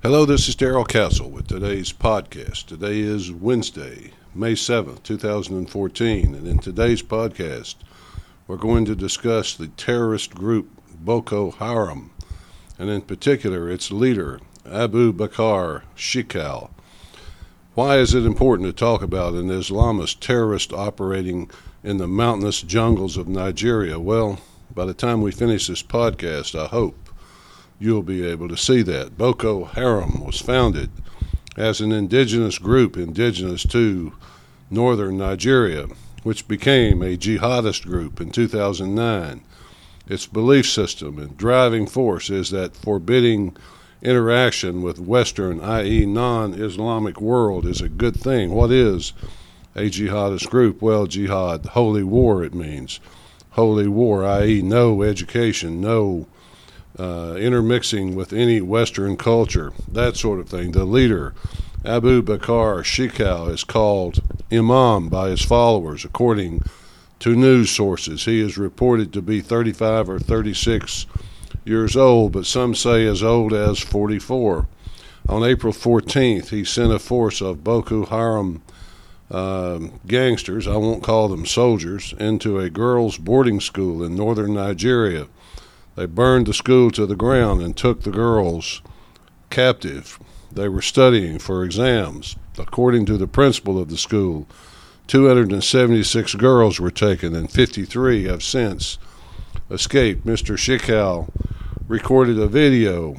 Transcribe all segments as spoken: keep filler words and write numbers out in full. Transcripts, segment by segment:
Hello, this is Darrell Castle with today's podcast. Today is Wednesday, May seventh, two thousand fourteen, and in today's podcast, we're going to discuss the terrorist group Boko Haram, and in particular, its leader, Abu Bakr Shekau. Why is it important to talk about an Islamist terrorist operating in the mountainous jungles of Nigeria? Well, by the time we finish this podcast, I hope you'll be able to see that. Boko Haram was founded as an indigenous group indigenous to northern Nigeria, which became a jihadist group in two thousand nine. Its belief system and driving force is that forbidding interaction with Western, that is non-Islamic world, is a good thing. What is a jihadist group? Well, jihad, holy war, it means. Holy war, that is no education, no uh, intermixing with any Western culture, that sort of thing. The leader, Abu Bakr Shekau, is called Imam by his followers, according to news sources. He is reported to be thirty-five or thirty-six years old, but some say as old as forty-four. On April fourteenth, he sent a force of Boko Haram uh, gangsters, I won't call them soldiers, into a girls' boarding school in northern Nigeria. They burned the school to the ground and took the girls captive. They were studying for exams. According to the principal of the school, two hundred seventy-six girls were taken and fifty-three have since escaped. Mister Shekau recorded a video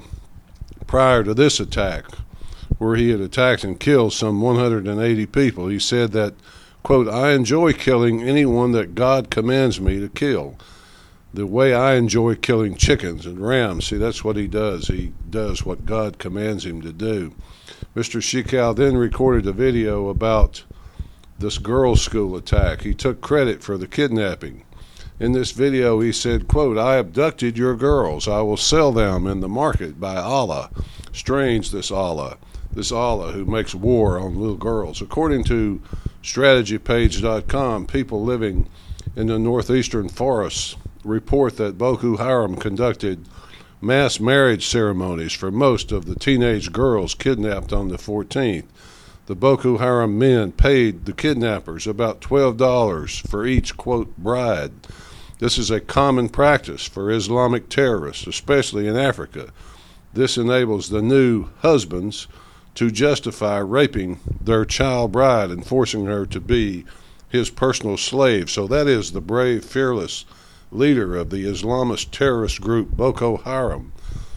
prior to this attack where he had attacked and killed some one hundred eighty people. He said that, quote, "I enjoy killing anyone that God commands me to kill. The way I enjoy killing chickens and rams." See, that's what he does. He does what God commands him to do. Mister Shekau then recorded a video about this girls' school attack. He took credit for the kidnapping. In this video, he said, quote, "I abducted your girls. I will sell them in the market by Allah." Strange, this Allah. This Allah who makes war on little girls. According to strategy page dot com, people living in the northeastern forests report that Boko Haram conducted mass marriage ceremonies for most of the teenage girls kidnapped on the fourteenth. The Boko Haram men paid the kidnappers about twelve dollars for each, quote, bride. This is a common practice for Islamic terrorists, especially in Africa. This enables the new husbands to justify raping their child bride and forcing her to be his personal slave. So that is the brave, fearless leader of the Islamist terrorist group Boko Haram.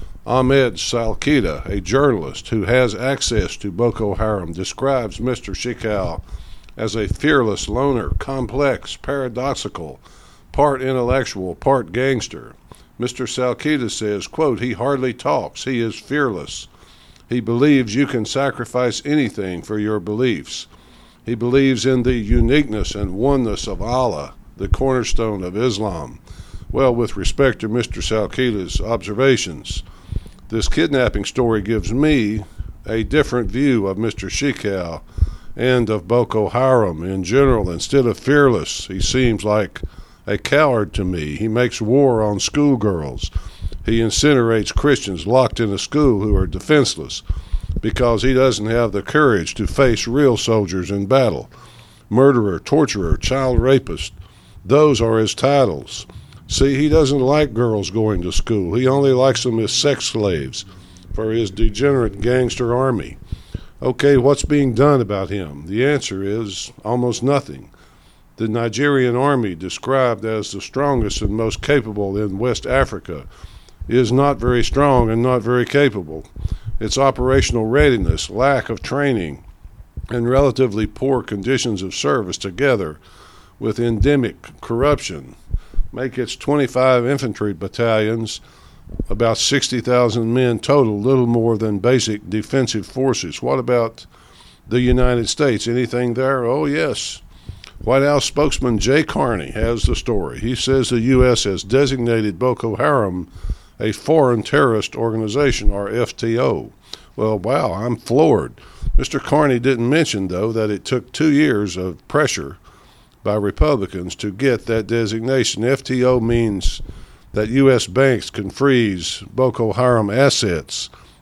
Ahmed Salkida, a journalist who has access to Boko Haram, describes Mister Shekau as a fearless loner, complex, paradoxical, part intellectual, part gangster. Mister Salkida says, quote, "He hardly talks. He is fearless. He believes you can sacrifice anything for your beliefs. He believes in the uniqueness and oneness of Allah, the cornerstone of Islam." Well, with respect to Mister Salkida's observations, this kidnapping story gives me a different view of Mister Shekau and of Boko Haram in general. Instead of fearless, he seems like a coward to me. He makes war on schoolgirls. He incinerates Christians locked in a school who are defenseless because he doesn't have the courage to face real soldiers in battle. Murderer, torturer, child rapist, those are his titles. See, he doesn't like girls going to school. He only likes them as sex slaves for his degenerate gangster army. Okay, what's being done about him? The answer is almost nothing. The Nigerian army, described as the strongest and most capable in West Africa, is not very strong and not very capable. Its operational readiness, lack of training, and relatively poor conditions of service, together with endemic corruption, make its twenty-five infantry battalions, about sixty thousand men total, little more than basic defensive forces. What about the United States? Anything there? Oh, yes. White House spokesman Jay Carney has the story. He says the U S has designated Boko Haram a foreign terrorist organization, or F T O. Well, wow, I'm floored. Mister Carney didn't mention, though, that it took two years of pressure by Republicans to get that designation. F T O means that U S banks can freeze Boko Haram assets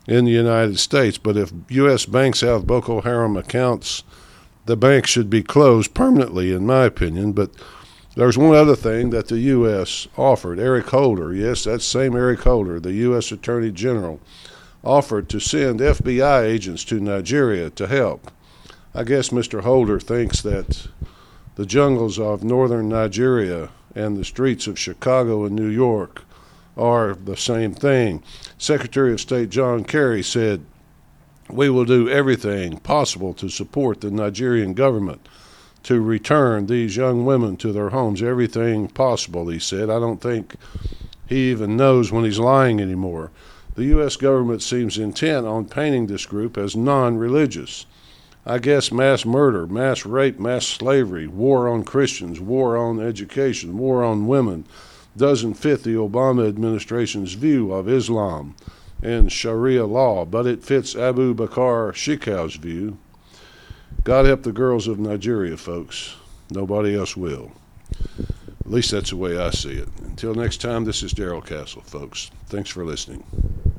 in the United States. But if U S banks have Boko Haram accounts, the bank should be closed permanently, in my opinion. But there's one other thing that the U S offered. Eric Holder, yes, that same Eric Holder, the U S Attorney General, offered to send F B I agents to Nigeria to help. I guess Mister Holder thinks that the jungles of northern Nigeria and the streets of Chicago and New York are the same thing. Secretary of State John Kerry said, "We will do everything possible to support the Nigerian government to return these young women to their homes. Everything possible," he said. I don't think he even knows when he's lying anymore. The U S government seems intent on painting this group as non-religious. I guess mass murder, mass rape, mass slavery, war on Christians, war on education, war on women doesn't fit the Obama administration's view of Islam and Sharia law, but it fits Abu Bakr Shekau's view. God help the girls of Nigeria, folks. Nobody else will. At least that's the way I see it. Until next time, this is Darrell Castle, folks. Thanks for listening.